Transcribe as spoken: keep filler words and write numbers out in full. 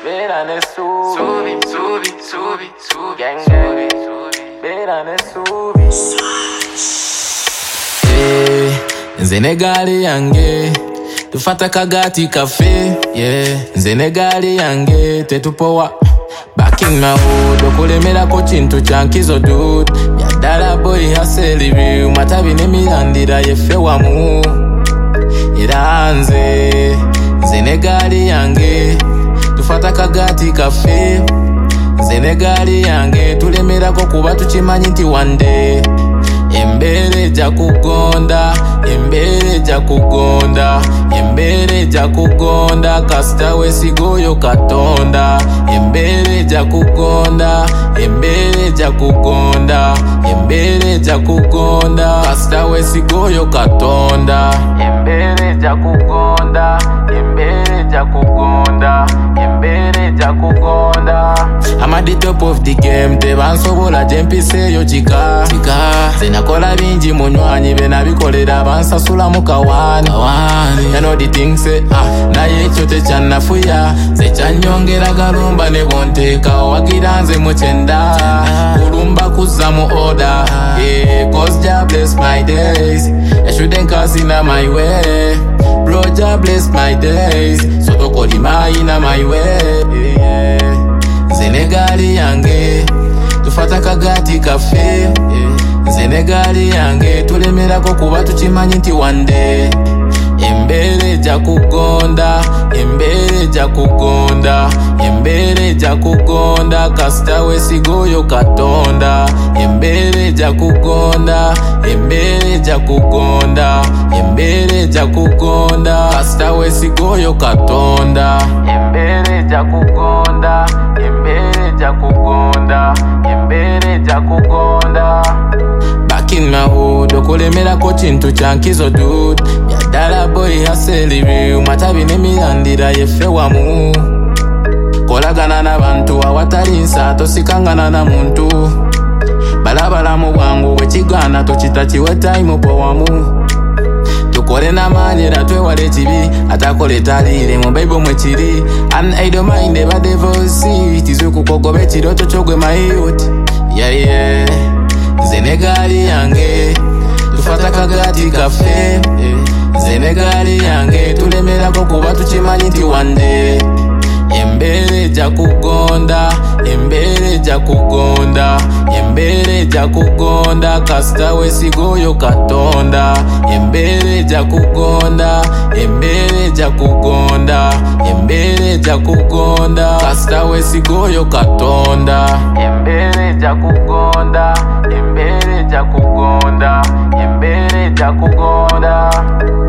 Bera ne subi, Subi, subi, subi, subi, gang subi, gang. subi. Bera ne subi. Eh, nze ne gaali yange tufata kagati kafe, yeah. Nze ne gaali yange tetupowa back in my hood okulemerako kintu kyankizo dude yaddala boy haselibi matabi n'emirandira yeffe wamu era nze nze ne gaali yange tufata kagati kafe, nze ne gaali yange tulemerako kuba tukimanyi nti one day embeera ejja kugonda, embeera ejja kugonda, embeera ejja kugonda kasita weesiga oyo Katonda. Embeera ejja kugonda, embeera ejja kugonda, embeera ejja kugonda kasita weesiga oyo Katonda. Embeera ejja kugonda, embeera ejja kugonda, embeera ejja kugonda. I'm at the top of the game, tebansobola gye mpiseeyo kika nze nakola bingi munywanyi be nabikolera bansasula mu kawaani. You know the thing say ah, naye ekyo tekyannafuya nze kyannyongera galumba ne bonteeka owagira nze mu kyenda kulumba kuzza mu order, yeah, cause Jah bless my days, I shouldn't cause in my way, bro. Jah bless my days, so tokolima in my way, yeah. Nze ne gaali yange tufata kagati kafe, yeah. Nze ne gaali yange tulemerako kuba tukimanyi nti one day embeera ejja kugonda, embeera ejja kugonda, embeera ejja kugonda kasita weesiga oyo Katonda. Embeera ejja kugonda, embeera ejja kugonda, embeera ejja kugonda kasita weesiga oyo Katonda. Embeera ejja kugonda, embeera ejja kugonda, embeera ejja kugonda. Back in my hood okulemerako kintu kyankizo dude yaddala boy haselibi matabi n'emirandira yeffe wamu kolagana n'abantu awatali nsa tosikangana na muntu balabala mu bwangu bwekigaana tokita kiwe time po wamu tukole n'amaanyi era twewale ekibi atakole taliire mu Bible mwe kiri an idle mind eba devosi tizikukogoba ekirooto ky'ogwe my youth, yeah yeah. Nze ne gaali yange tufata kagati kafe, nze ne gaali yange tulemerako kuba tukimanyi nti one day embeera ejja kugonda, embeera ejja kugonda, embeera ejja kugonda kasita weesiga oyo Katonda. Embeera ejja kugonda, embeera ejja kugonda, embeera ejja kugonda kasita weesiga oyo Katonda. Embeera ejja kugonda, embeera ejja kugonda, embeera ejja kugonda.